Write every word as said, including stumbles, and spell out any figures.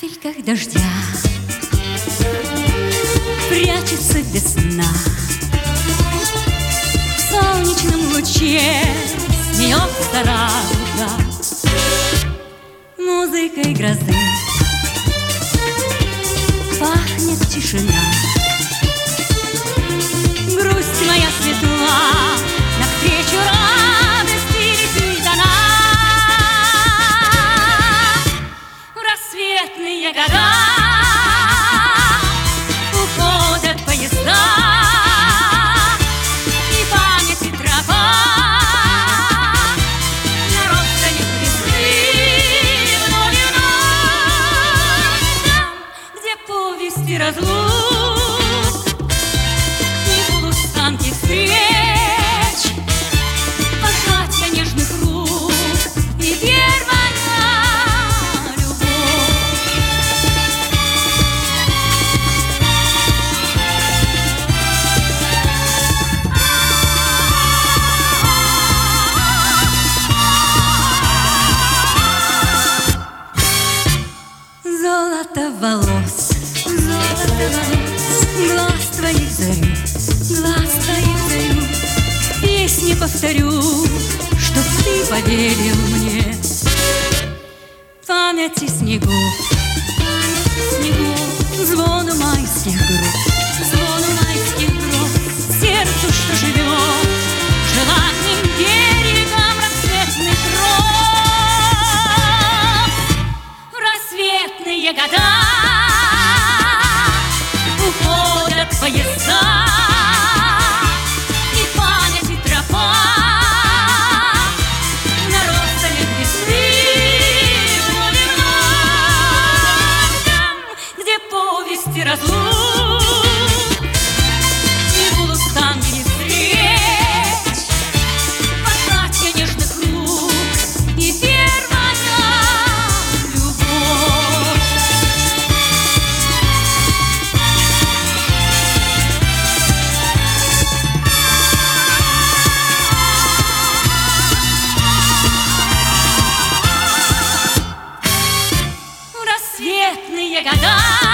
капельках дождя прячется весна. В солнечном луче смеется радуга музыкой грозы. Пахнет тишина, грусть моя светла, навстречу радости летит она. В рассветные года уходят поезда, и памяти тропа народ станет весны вновь и вновь. Там, где повести разлук и полустанки встреч, пожатия нежных рук и первая любовь. Золото волос, золото волос, глаз твоих зарю, глаз твоих зарю. Песни повторю, чтоб ты поверил мне. Памяти снегу, памяти снегу, звону майских гроз, звону майских гроз, сердцу, что живет желанным берегом рассветных роз. В рассветные года уходят поезда, и памяти тропа народ станет весны вновь и вновь. Там, где повести разлук и полустанки встреч, пожатия нежных рук и первая любовь. В рассветные года